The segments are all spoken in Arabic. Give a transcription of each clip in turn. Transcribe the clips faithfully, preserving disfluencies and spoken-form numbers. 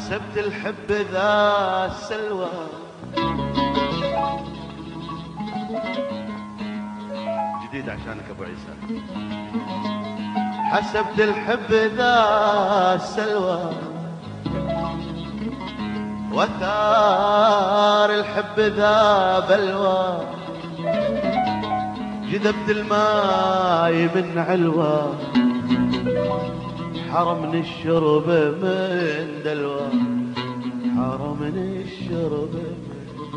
حسبت الحب ذا السلوى جديد عشانك ابو عيسى. حسبت الحب ذا السلوى وثار الحب ذا بلوى، جذبت الماي من علوى حرمني الشرب من دلوى، حرمني الشرب من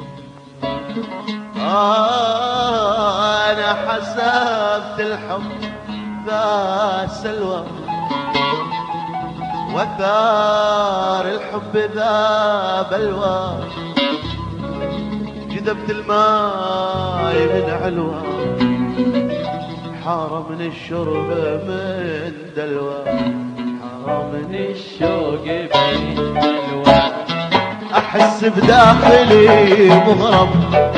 آه أنا حسبت الحب ذا سلوى وثار الحب ذا بلوى، جذبت الماي من علوى حرمني الشرب من دلوى، حرمني الشوق من دلوى. أحس بداخلي مغرم،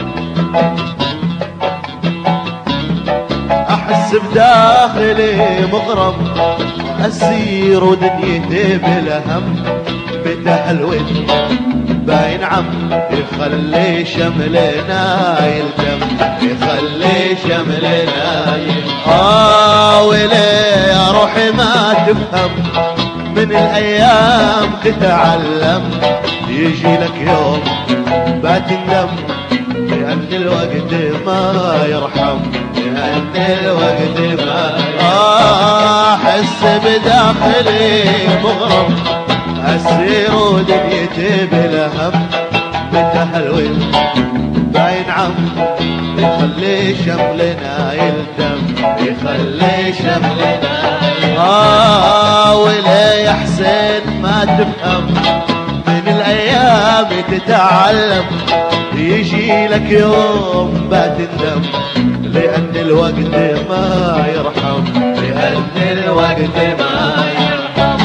أحس بداخلي مغرم، أسير ودنيتي بلا هم، بتهلوت باين عم يخلي شملنا يلتم، يخلي شملنا يلتم. آه ولي يا روحي ما تفهم، من الأيام تتعلم، يجي لك يوم بتندم، لأن الوقت ما يرحم، لأن الوقت ما يرحم. آه أحس بداخلي مغرم، أسير ودنيتي بلا هم، بتهلوي باين عم يخلي شملنا يلتم، يخلي شملنا يلتم. آه ولي يا حسين ما تفهم، من الأيام تتعلم، يجي لك يوم بتندم، لأن الوقت ما يرحم، لأن الوقت ما يرحم.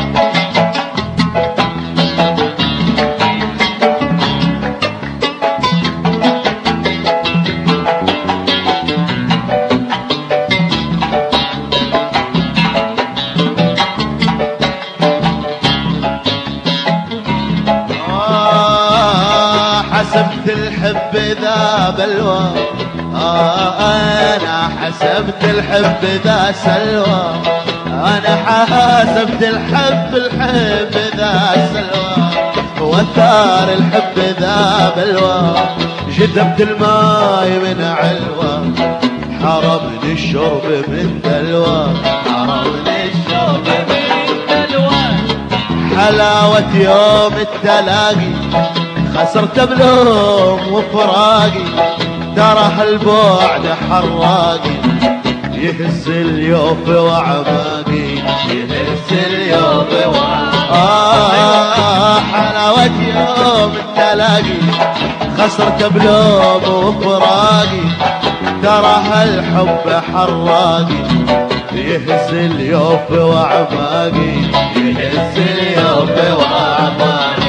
حسبت الحب ذا بلوى، آه أنا حسبت الحب ذا سلوى، أنا حسبت الحب الحب ذا سلوى وثار الحب ذا بلوى، جذبت الماي من علوى حرمني الشرب من دلوى، حرمني الشرب من دلوى. حلاوة يوم التلاقي خسرت بلوم وفراقي، ترى هالبعد حراقي، يهز اليوف وعماقي، يهز اليوف وعماقي. آه حلاوة يوم التلاقي خسرت بلوم وفراقي، ترى هالحب حراقي، يهز اليوف وعماقي، يهز اليوف وعماقي.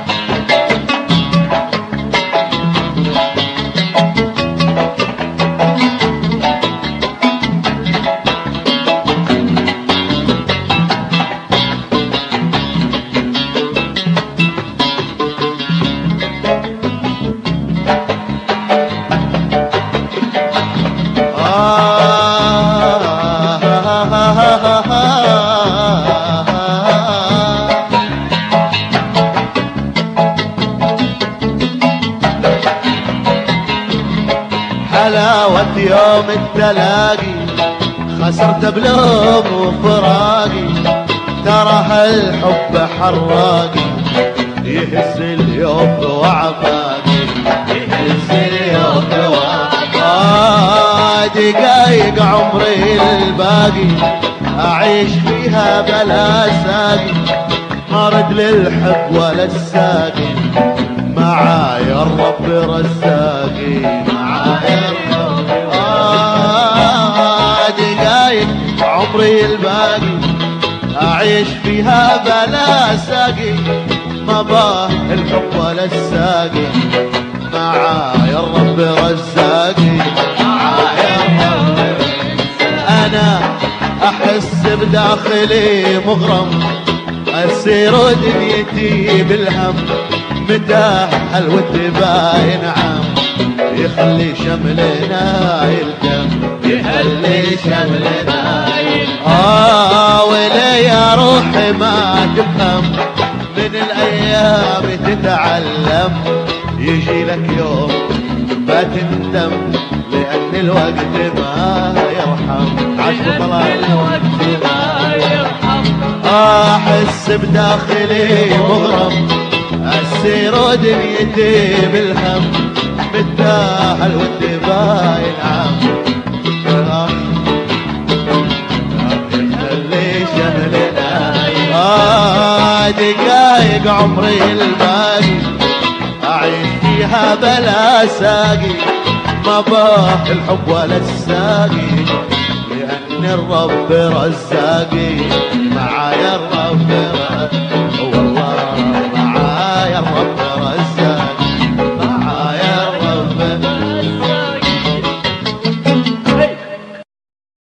حلاوة يوم التلاقي خسرت بلوم وفراقي، ترى هالحب حراقي، يهز اليوم وعماقي، يهز اليوم وعماقي. آه دقايق عمري الباقي أعيش فيها بلا ساقي، ما رد للحب ولا الساقي، معايا الرب رزاقي، معايا الرب. آه دقايق عمري الباقي أعيش فيها بلا ساقي، ما باه الحب ولا الساقي، معايا الرب رزاقي، معايا الرب رزاقي. أنا أحس بداخلي مغرم، أسير دنيتي بالهم متى حلوتي باين عام يخلي شملنا يلتم يخلي شملنا يلتم آه ولي يا روحي ما تفهم من الأيام تتعلم يجي لك يوم ما تندم لأن الوقت ما يرحم عشق الوقت ما يرحم أحس بداخلي مغرم أسير دنيتي بالهم بالتاهل والدباين عام يخلي شملنا آه دقايق عمري الباقي أعيش فيها بلا ساقي ما باه الحب ولا الساقي لأن الرب رزاقي معايا الرب والله